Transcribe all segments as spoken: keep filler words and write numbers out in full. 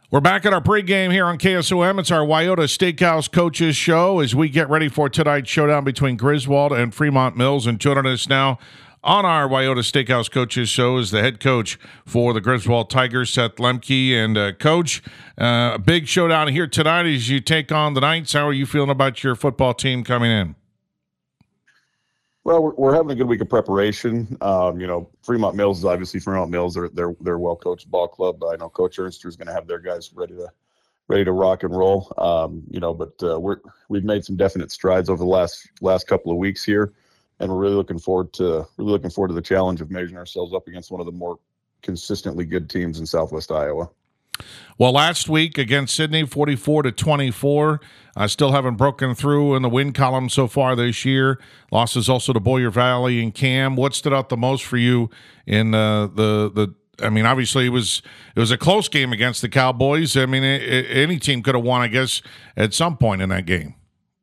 We're back at our pregame here on K S O M. It's our Wyoda Steakhouse Coaches Show as we get ready for tonight's showdown between Griswold and Fremont Mills. And joining us now on our Wyoda Steakhouse Coaches Show is the head coach for the Griswold Tigers, Seth Lemke. And, uh, Coach, uh, a big showdown here tonight as you take on the Knights. How are you feeling about your football team coming in? Well, we're, we're having a good week of preparation. Um, you know, Fremont Mills is obviously Fremont Mills. They're they're they're a well coached ball club. I know Coach Ernster is going to have their guys ready to ready to rock and roll. Um, you know, but uh, we're we've made some definite strides over the last last couple of weeks here, and we're really looking forward to really looking forward to the challenge of measuring ourselves up against one of the more consistently good teams in Southwest Iowa. Well, last week against Sidney, forty-four to twenty-four. I uh, still haven't broken through in the win column so far this year. Losses also to Boyer Valley and Cam. What stood out the most for you in uh, the the? I mean, obviously it was it was a close game against the Cowboys. I mean, it, it, any team could have won, I guess, at some point in that game.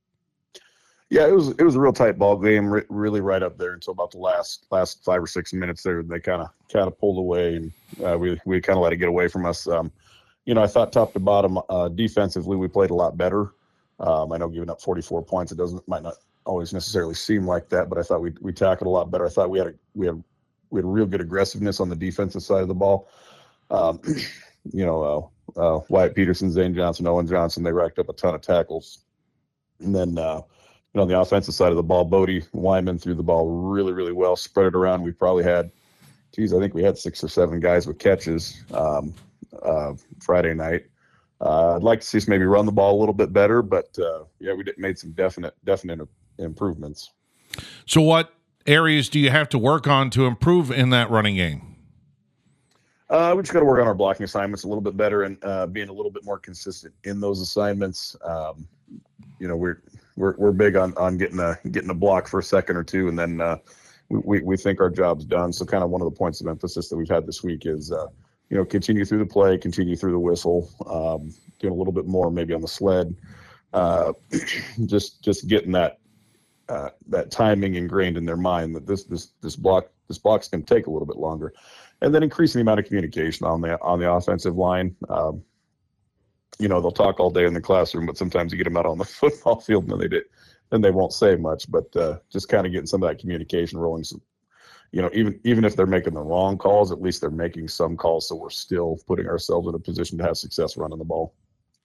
Yeah, it was it was a real tight ball game, re- really right up there until about the last last five or six minutes. There, they kind of kind of pulled away, and uh, we we kind of let it get away from us. Um, you know, I thought top to bottom uh, defensively we played a lot better. Um, I know giving up forty-four points, it doesn't might not always necessarily seem like that, but I thought we we tackled a lot better. I thought we had a, we had we had real good aggressiveness on the defensive side of the ball. Um, you know, uh, uh, Wyatt Peterson, Zane Johnson, Owen Johnson, they racked up a ton of tackles, and then. Uh, You know, on the offensive side of the ball, Bodie Wyman threw the ball really, really well, spread it around. We probably had, geez, I think we had six or seven guys with catches um, uh, Friday night. Uh, I'd like to see us maybe run the ball a little bit better, but uh, yeah, we did, made some definite, definite improvements. So, what areas do you have to work on to improve in that running game? Uh, we just got to work on our blocking assignments a little bit better and uh, being a little bit more consistent in those assignments. Um, you know, we're we're we're big on, on getting a getting a block for a second or two, and then uh, we we think our job's done. So, kind of one of the points of emphasis that we've had this week is, uh, you know, continue through the play, continue through the whistle, um, doing a little bit more maybe on the sled, uh, just just getting that uh, that timing ingrained in their mind that this this this block this block's going to take a little bit longer. And then increasing the amount of communication on the on the offensive line. Um, you know, they'll talk all day in the classroom, but sometimes you get them out on the football field and they did, then they won't say much. But uh, just kind of getting some of that communication rolling. So, you know, even even if they're making the wrong calls, at least they're making some calls, so we're still putting ourselves in a position to have success running the ball.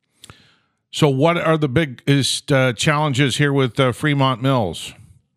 So, what are the biggest uh, challenges here with uh, Fremont Mills?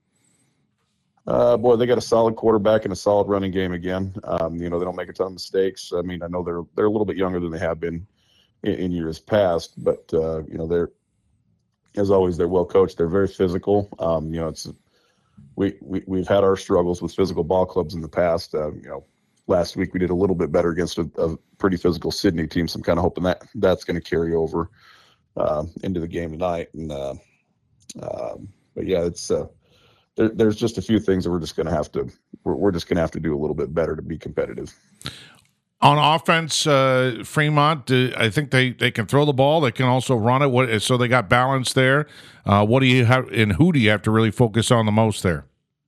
Uh, boy, they got a solid quarterback and a solid running game again. Um, you know, they don't make a ton of mistakes. I mean, I know they're they're a little bit younger than they have been in, in years past, but uh, you know, they're as always they're well coached. They're very physical. Um, you know, it's we we we've had our struggles with physical ball clubs in the past. Uh, you know, last week we did a little bit better against a, a pretty physical Sidney team. So I'm kind of hoping that that's going to carry over uh, into the game tonight. And uh, um, but yeah, it's. Uh, There, there's just a few things that we're just going to have to we're, we're just going to have to do a little bit better to be competitive. On offense, uh, Fremont, uh, I think they, they can throw the ball. They can also run it. What, so they got balance there. Uh, what do you have, and who do you have to really focus on the most there?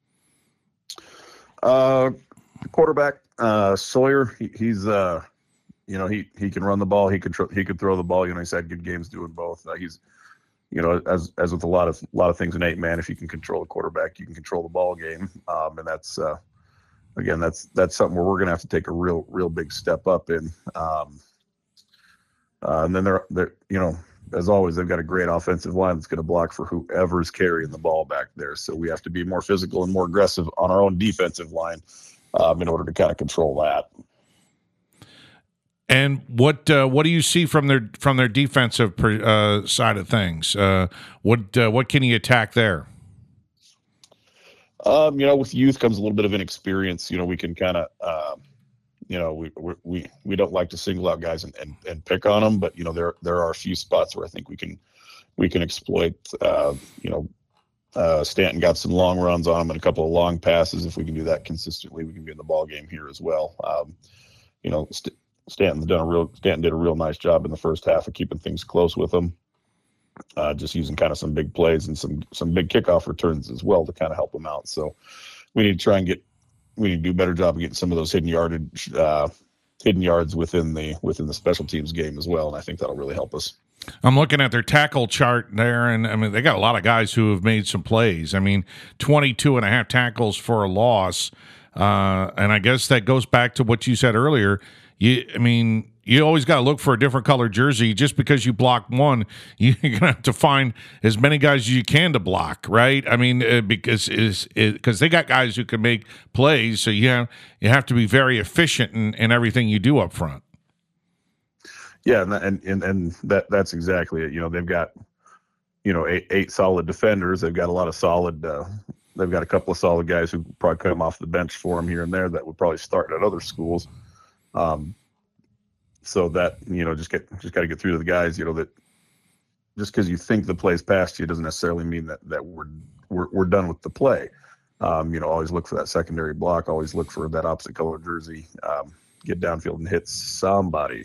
Uh, quarterback uh, Sawyer, he, he's uh, you know he he can run the ball. He could tr- he could throw the ball. You know, he's had good games doing both. Uh, he's You know, as as with a lot of a lot of things in eight man, if you can control the quarterback, you can control the ball game, um, and that's uh, again that's that's something where we're going to have to take a real real big step up in. Um, uh, and then they're they're you know, as always, they've got a great offensive line that's going to block for whoever's carrying the ball back there. So we have to be more physical and more aggressive on our own defensive line um, in order to kind of control that. And what uh, what do you see from their from their defensive uh, side of things? Uh, what uh, what can you attack there? Um, you know, with youth comes a little bit of inexperience. You know, we can kind of, uh, you know, we we we don't like to single out guys and, and, and pick on them, but you know, there there are a few spots where I think we can we can exploit. Uh, you know, uh, Stanton got some long runs on him and a couple of long passes. If we can do that consistently, we can be in the ball game here as well. Um, you know. St- Stanton done a real Stanton did a real nice job in the first half of keeping things close with them, uh, just using kind of some big plays and some some big kickoff returns as well to kind of help them out. So we need to try and get we need to do a better job of getting some of those hidden yardage uh, hidden yards within the within the special teams game as well, and I think that'll really help us. I'm looking at their tackle chart there, and I mean, they got a lot of guys who have made some plays. I mean, twenty-two and a half tackles for a loss. Uh, and I guess that goes back to what you said earlier. You, I mean, you always got to look for a different color jersey. Just because you block one, you're going to have to find as many guys as you can to block, right? I mean, uh, because is because they got guys who can make plays, so you have, you have to be very efficient in, in everything you do up front. Yeah, and and and that that's exactly it. You know, they've got, you know, eight, eight solid defenders. They've got a lot of solid. Uh, they've got a couple of solid guys who probably come off the bench for them here and there that would probably start at other schools. Um, so that, you know, just get just got to get through to the guys. You know, that just because you think the play's past you doesn't necessarily mean that that we're we're, we're done with the play. Um, you know, always look for that secondary block. Always look for that opposite color jersey. Um, get downfield and hit somebody.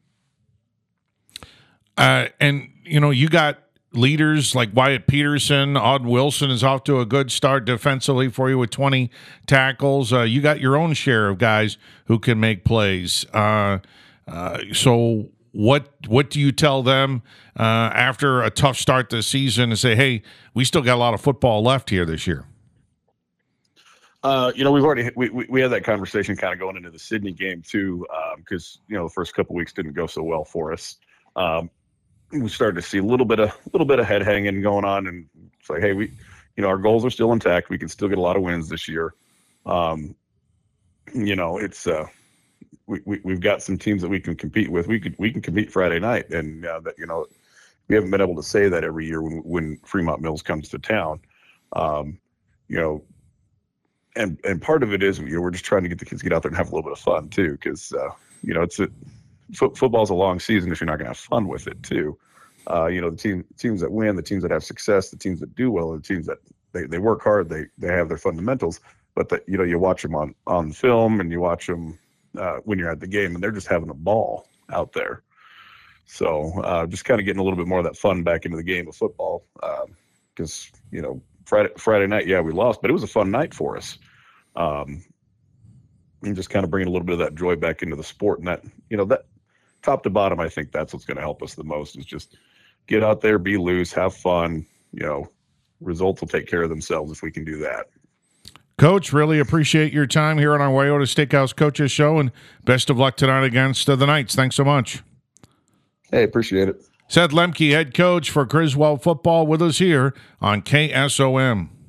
Uh, and, you know, you got leaders like Wyatt Peterson. Auden Wilson is off to a good start defensively for you with twenty tackles. Uh, you got your own share of guys who can make plays. Uh, uh, so what what do you tell them uh, after a tough start this season and say, hey, we still got a lot of football left here this year? Uh, you know, we've already we, we we had that conversation kind of going into the Sydney game too, because um, you know the first couple weeks didn't go so well for us. Um, we started to see a little bit of little bit of head hanging going on, and it's like, hey, we, you know, our goals are still intact. We can still get a lot of wins this year. Um, you know, it's uh, we, we we've got some teams that we can compete with. We could we can compete Friday night, and uh, that you know, we haven't been able to say that every year when when Fremont Mills comes to town. Um, you know, and and part of it is, you know, we're just trying to get the kids to get out there and have a little bit of fun too, because uh, you know, it's a F- football's a long season if you're not going to have fun with it too. Uh, you know, the team teams that win, the teams that have success, the teams that do well, are the teams that they, they work hard, they they have their fundamentals, but that, you know, you watch them on on film and you watch them uh, when you're at the game, and they're just having a ball out there. So uh, just kind of getting a little bit more of that fun back into the game of football, because um, you know, Friday Friday night, yeah, we lost, but it was a fun night for us. Um, and just kind of bringing a little bit of that joy back into the sport, and that, you know, that. Top to bottom, I think that's what's going to help us the most, is just get out there, be loose, have fun. You know, results will take care of themselves if we can do that. Coach, really appreciate your time here on our Wyoda Steakhouse Coaches Show, and best of luck tonight against uh, the Knights. Thanks so much. Hey, appreciate it. Seth Lemke, head coach for Griswold football, with us here on K S O M.